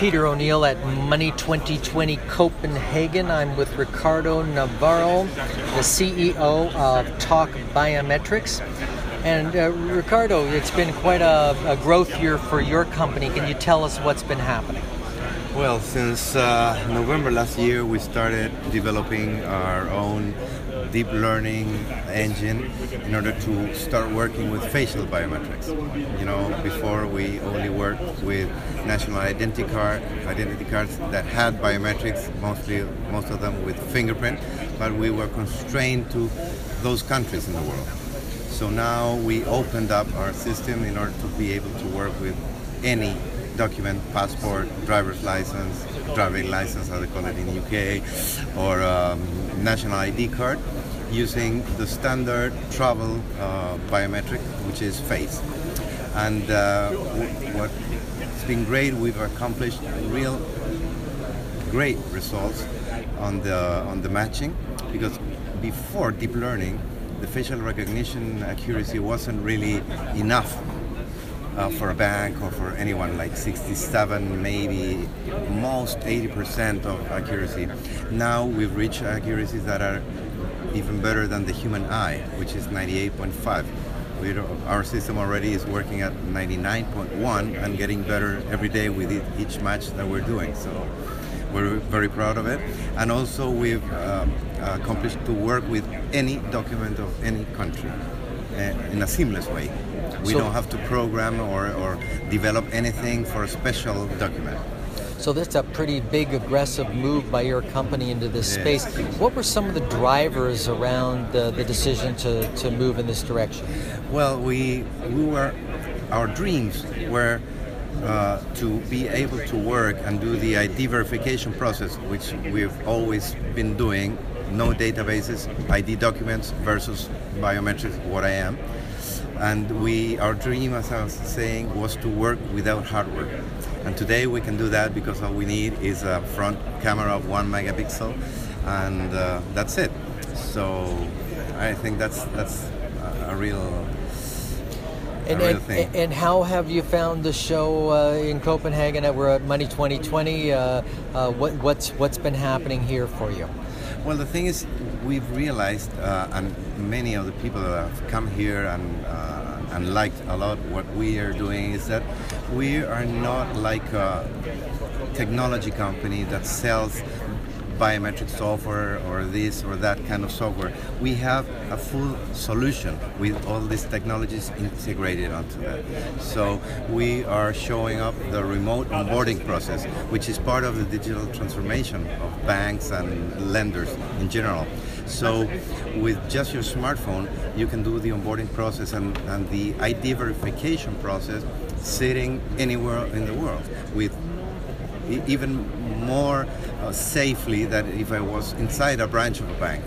Peter O'Neill at Money 2020 Copenhagen. I'm with Ricardo Navarro, the CEO of Talk Biometrics. And Ricardo, it's been quite a growth year for your company. Can you tell us what's been happening? Well, since November last year, we started developing our own deep learning engine in order to start working with facial biometrics. You know, before we only worked with national identity cards that had biometrics, most of them with fingerprint, but we were constrained to those countries in the world. So now we opened up our system in order to be able to work with any document, passport, driver's license, driving license, as they call it in the UK, or national ID card, using the standard travel biometric, which is face. And what's been great, we've accomplished real great results on the matching, because before deep learning, the facial recognition accuracy wasn't really enough for a bank or for anyone, like 67, maybe most 80% of accuracy. Now we've reached accuracies that are even better than the human eye, which is 98.5. Our system already is working at 99.1 and getting better every day with each match that we're doing. So we're very proud of it. And also we've accomplished to work with any document of any country in a seamless way. We don't have to program or develop anything for a special document. So that's a pretty big, aggressive move by your company into this space. What were some of the drivers around the decision to move in this direction? Well, our dreams were to be able to work and do the ID verification process, which we've always been doing. No databases, ID documents versus biometrics, what I am. And our dream, as I was saying, was to work without hardware. And today we can do that because all we need is a front camera of 1 megapixel, and that's it. So I think that's a real thing. And how have you found the show in Copenhagen? We're at Money 2020. What's been happening here for you? Well, the thing is, we've realized, and many of the people that have come here and liked a lot what we are doing, is that we are not like a technology company that sells biometric software or this or that kind of software. We have a full solution with all these technologies integrated onto that. So we are showing up the remote onboarding process, which is part of the digital transformation of banks and lenders in general. So with just your smartphone, you can do the onboarding process and the ID verification process sitting anywhere in the world, with even more safely than if I was inside a branch of a bank.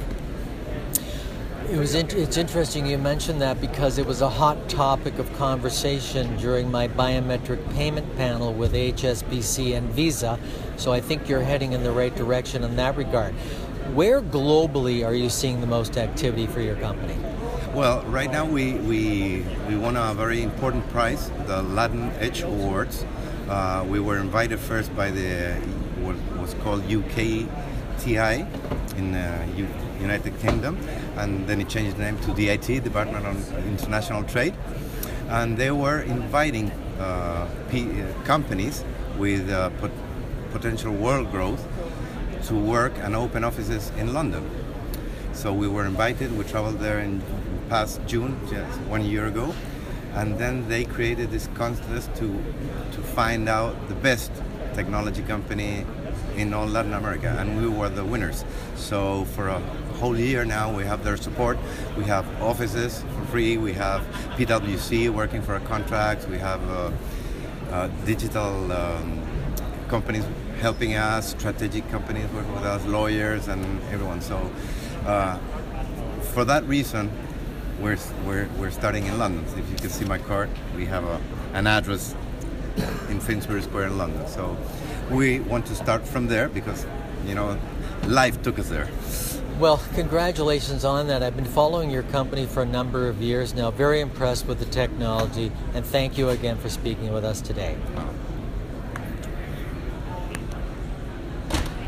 It's interesting you mentioned that, because it was a hot topic of conversation during my biometric payment panel with HSBC and Visa, so I think you're heading in the right direction in that regard. Where globally are you seeing the most activity for your company? Well, right now we won a very important prize, the Latin Edge Awards. We were invited first by what was called UKTI in United Kingdom, and then it changed the name to DIT, Department of International Trade, and they were inviting companies with potential world growth to work and open offices in London. So we were invited. We traveled there in past June, just 1 year ago, and then they created this contest to find out the best technology company in all Latin America, and we were the winners. So for a whole year now, we have their support. We have offices for free. We have PwC working for our contracts. We have digital companies helping us, strategic companies working with us, lawyers, and everyone. So for that reason, we're starting in London. So if you can see my card, we have an address in Finsbury Square in London. So we want to start from there because, life took us there. Well, congratulations on that. I've been following your company for a number of years now. Very impressed with the technology, and thank you again for speaking with us today.